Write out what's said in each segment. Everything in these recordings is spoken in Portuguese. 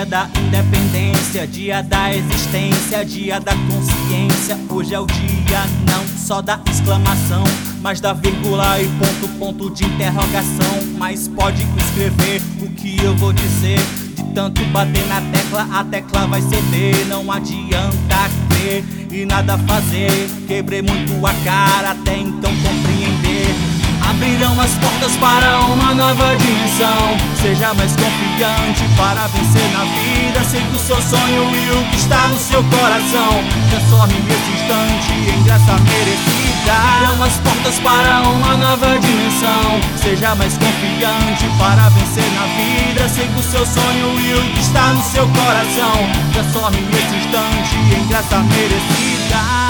da independência, dia da existência, dia da consciência. Hoje é o dia não só da exclamação, mas da vírgula e ponto, ponto de interrogação. Mas pode escrever o que eu vou dizer. De tanto bater na tecla, a tecla vai ceder. Não adianta crer e nada fazer. Quebrei muito a cara até então compreender. Abrirão as portas para uma nova dimensão. Seja mais confiante para vencer na vida. Siga o seu sonho e o que está no seu coração. Transforme esse instante em graça merecida. Abrirão as portas para uma nova dimensão. Seja mais confiante para vencer na vida. Siga o seu sonho e o que está no seu coração. Transforme esse instante em graça merecida.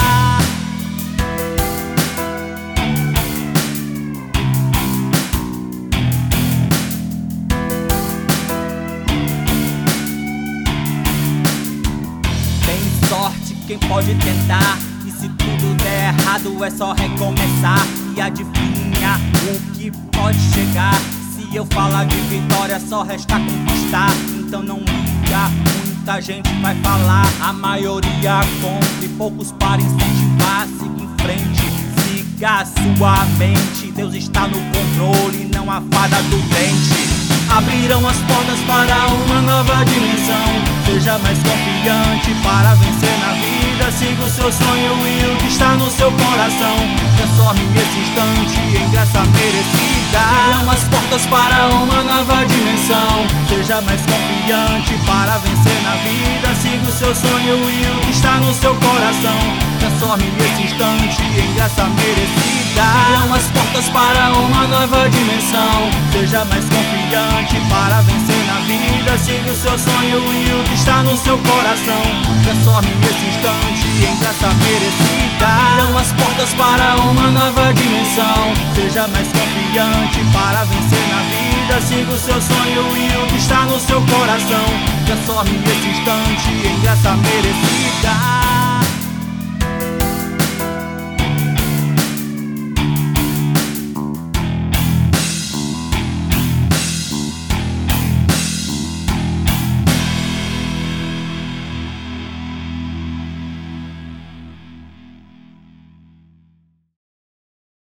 Sorte quem pode tentar, e se tudo der errado é só recomeçar. E adivinha o que pode chegar. Se eu falar de vitória só resta conquistar. Então não liga, muita gente vai falar. A maioria compre, poucos para incentivar. Siga em frente, siga a sua mente. Deus está no controle, não a fada do dente. Abrirão as portas para uma nova dimensão. Seja mais confiante para vencer na vida. Siga o seu sonho e o que está no seu coração. Transforme esse instante em graça merecida. Abrirão as portas para uma nova dimensão. Seja mais confiante para vencer na vida. Siga o seu sonho e o que está no seu coração. Transforme esse instante em graça merecida. Abrirão as portas para uma nova dimensão. Seja mais confiante para vencer na vida. Siga o seu sonho e o que está no seu coração. Transforme esse instante em graça merecida. Abrirão as portas para uma nova dimensão. Seja mais confiante para vencer na vida. Siga o seu sonho e o que está no seu coração. Transforme esse instante em graça merecida.